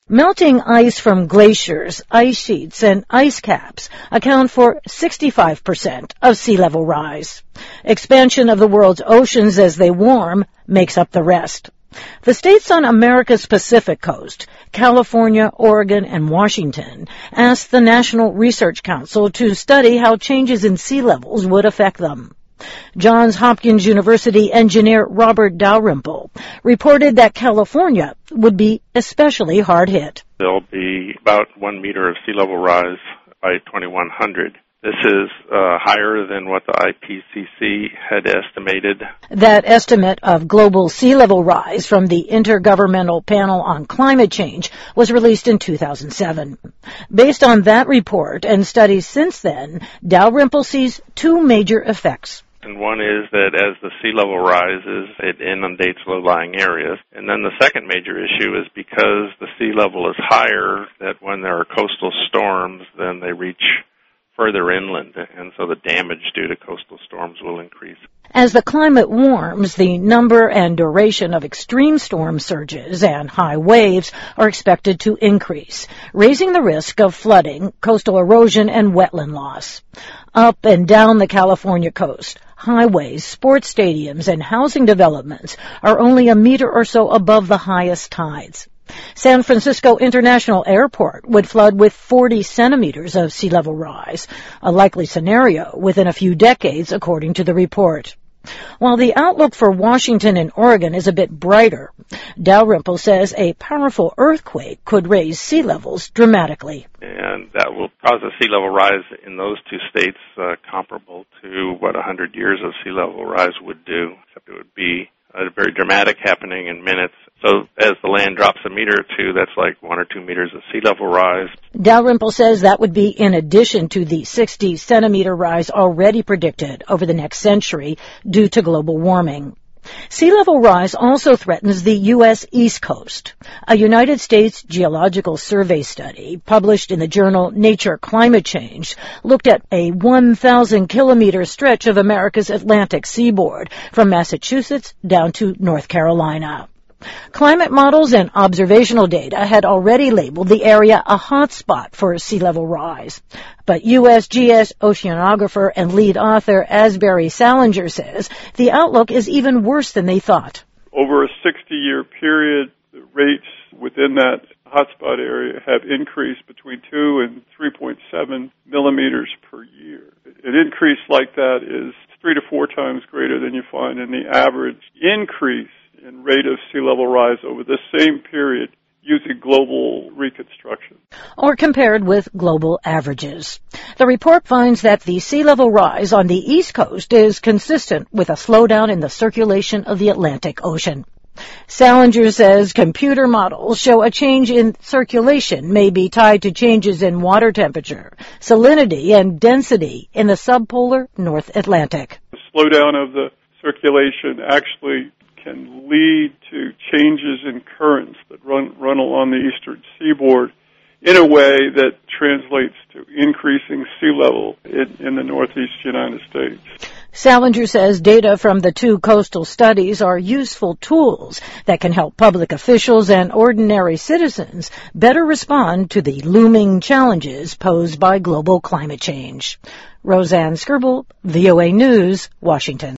Melting ice from glaciers, ice sheets, and ice caps account for 65% of sea level rise. Expansion of the world's oceans as they warm makes up the rest. The states on America's Pacific coast, California, Oregon, and Washington, asked the National Research Council to study how changes in sea levels would affect them. Johns Hopkins University engineer Robert Dalrymple reported that California would be especially hard hit. There'll be about 1 meter of sea level rise by 2100. This is higher than what the IPCC had estimated. That estimate of global sea level rise from the Intergovernmental Panel on Climate Change was released in 2007. Based on that report and studies since then, Dalrymple sees two major effects. And one is that as the sea level rises, it inundates low-lying areas. And then the second major issue is because the sea level is higher, that when there are coastal storms, then they reach further inland, and so the damage due to coastal storms will increase. As the climate warms, the number and duration of extreme storm surges and high waves are expected to increase, raising the risk of flooding, coastal erosion, and wetland loss. Up and down the California coast, highways, sports stadiums, and housing developments are only a meter or so above the highest tides. San Francisco International Airport would flood with 40 centimeters of sea level rise, a likely scenario within a few decades, according to the report. While the outlook for Washington and Oregon is a bit brighter, Dalrymple says a powerful earthquake could raise sea levels dramatically. And that will cause a sea level rise in those two states comparable to what 100 years of sea level rise would do, except it would be a very dramatic happening in minutes. So as the land drops a meter or two, that's like 1 or 2 meters of sea level rise. Dalrymple says that would be in addition to the 60-centimeter rise already predicted over the next century due to global warming. Sea level rise also threatens the U.S. East Coast. A United States Geological Survey study published in the journal Nature Climate Change looked at a 1,000-kilometer stretch of America's Atlantic seaboard from Massachusetts down to North Carolina. Climate models and observational data had already labeled the area a hot spot for sea level rise. But USGS oceanographer and lead author Asbury Salinger says the outlook is even worse than they thought. Over a 60-year period, the rates within that hotspot area have increased between 2 and 3.7 millimeters per year. An increase like that is 3 to 4 times greater than you find in the average increase in rate of sea level rise over the same period using global reconstruction. Or compared with global averages. The report finds that the sea level rise on the East Coast is consistent with a slowdown in the circulation of the Atlantic Ocean. Salinger says computer models show a change in circulation may be tied to changes in water temperature, salinity, and density in the subpolar North Atlantic. The slowdown of the circulation actually can lead to changes in currents that run along the eastern seaboard in a way that translates to increasing sea level in the northeast United States. Salinger says data from the two coastal studies are useful tools that can help public officials and ordinary citizens better respond to the looming challenges posed by global climate change. Roseanne Skirble, VOA News, Washington.